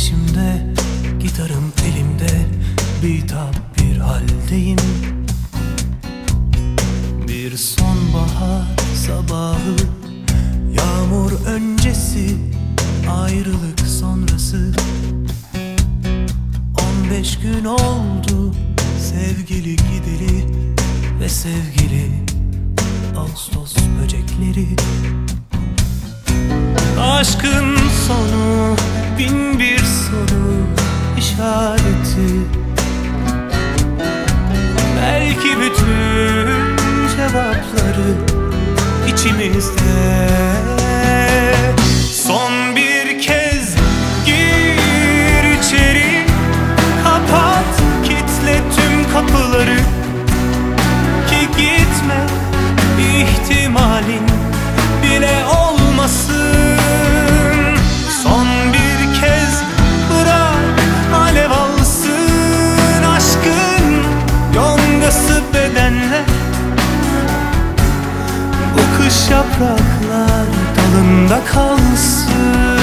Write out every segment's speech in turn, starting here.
peşimde, gitarım elimde, bitap bir haldeyim. Bir sonbahar sabahı, yağmur öncesi, ayrılık sonrası. 15 gün oldu sevgili gideli ve sevgili Ağustos böcekleri. Aşkın sonu bin bir soru işareti. Belki bütün cevapları içimizde. Son bir kez gir içeri, kapat kitle tüm kapıları, ki gitme ihtimalin bile olmasın. Son bir kez bırak alev alsın aşkın yongası bedenle. Bu kış yapraklar dalında kalsın.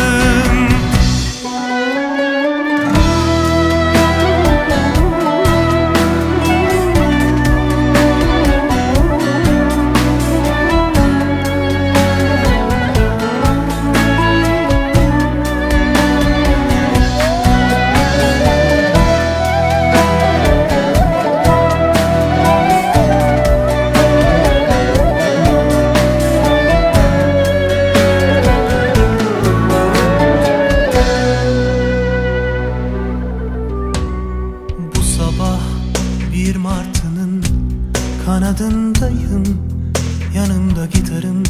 Bir martının kanadındayım, yanımda gitarım.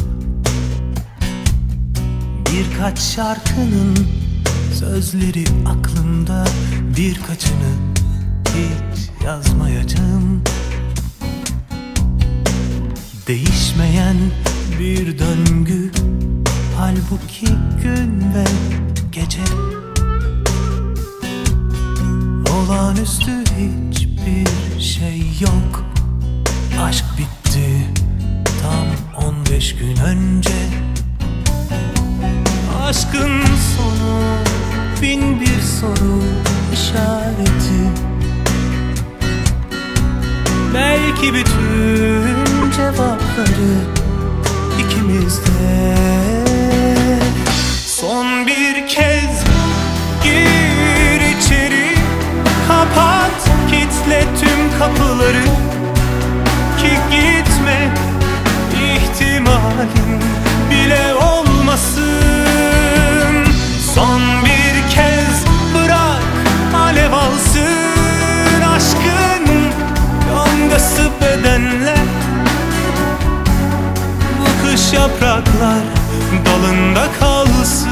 Birkaç şarkının sözleri aklımda, birkaçını hiç yazmayacağım. Değişmeyen bir döngü, halbuki gün ve gece. Olağanüstü hiçbir şey yok. Aşk bitti tam 15 gün önce. Aşkın sonu bin bir soru işareti. Belki bütün cevapları ikimizde. Son bir kez gir içeri, kapat kitle tüm kapıları, ki gitme ihtimalin bile olmasın. Son bir kez bırak alev alsın aşkın yongası bedenle. Bu kış yapraklar dalında kalsın.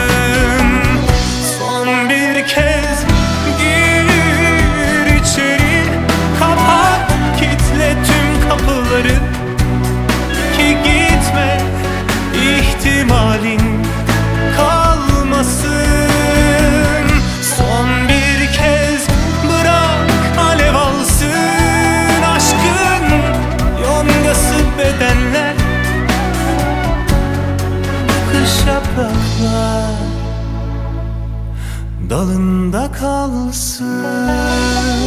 Son bir kez gir içeri, kapat kitle tüm kapıları, ki gitme ihtimalin kalmasın. Son bir kez bırak alev alsın aşkın yongası bedenler. Kış yapraklar dalında kalsın.